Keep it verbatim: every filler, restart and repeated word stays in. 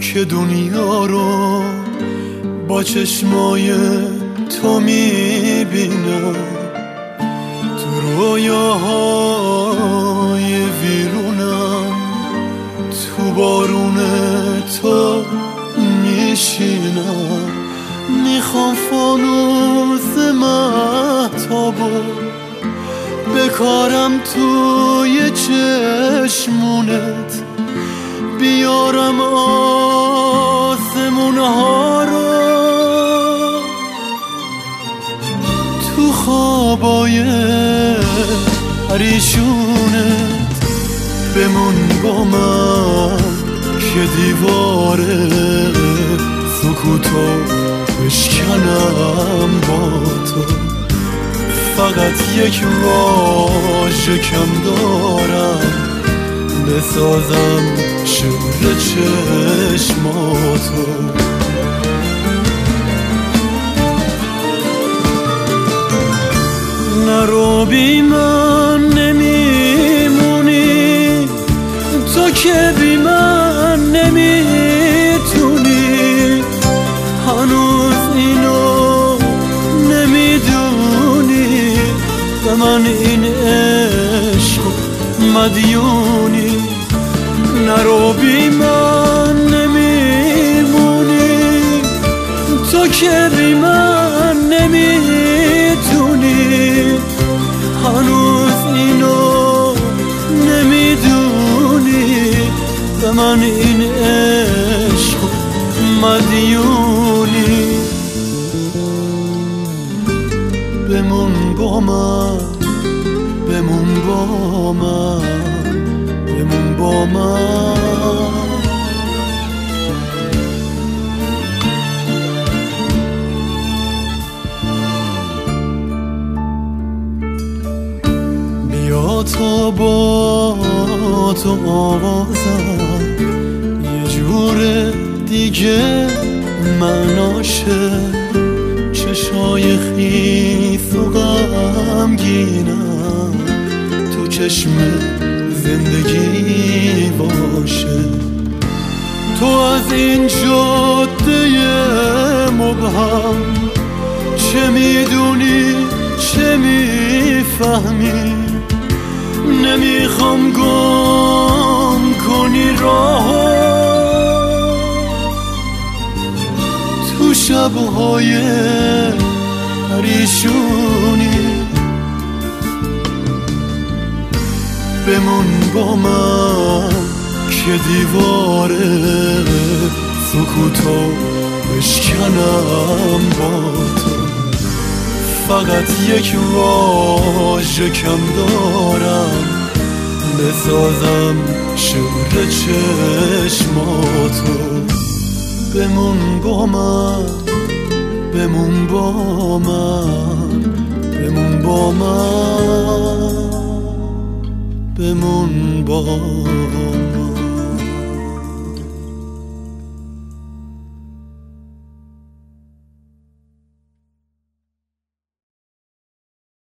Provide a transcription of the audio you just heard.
که دنیا رو با چشمای تو میبینم، تو رویاهای ویرونم، تو بارون تو میشینم. میخوام فانوس مهتابو بکارم توی چشمونت، بیارم آسمون ها رو تو خوابای پریشونت. بمون با من که دیوار سکوتو بشکنم با تو. فقط یک واژه کم دارم بسازم شعر چشماتو. نرو بی من نمیمونی، تو که بی من نمیتونی. هنوز اینو نمیدونی، به من این عشق مدیونی. نرو بی من نمیمونی، تو که بی من نمیتونی. هنوز اینو نمیدونی، به من این عشق مدیونی. بمون با من، بمون با من، بمون با من. بیا تا با تو آوازم یه جور دیگه مناشه. چشای خیس و غمگینم تو چشم زندگی باشه. تو از این جاده مبهم چه میدونی چه میفهمی. نمیخوام گم کنی راهو تو شبهای پریشونی. بمون با من که دیوار سکوتو بشکنم با تو. فقط یک واژه کم دارم بسازم شعر چشماتو. بمون با من، بمون با من، بمون با من، بمون با من.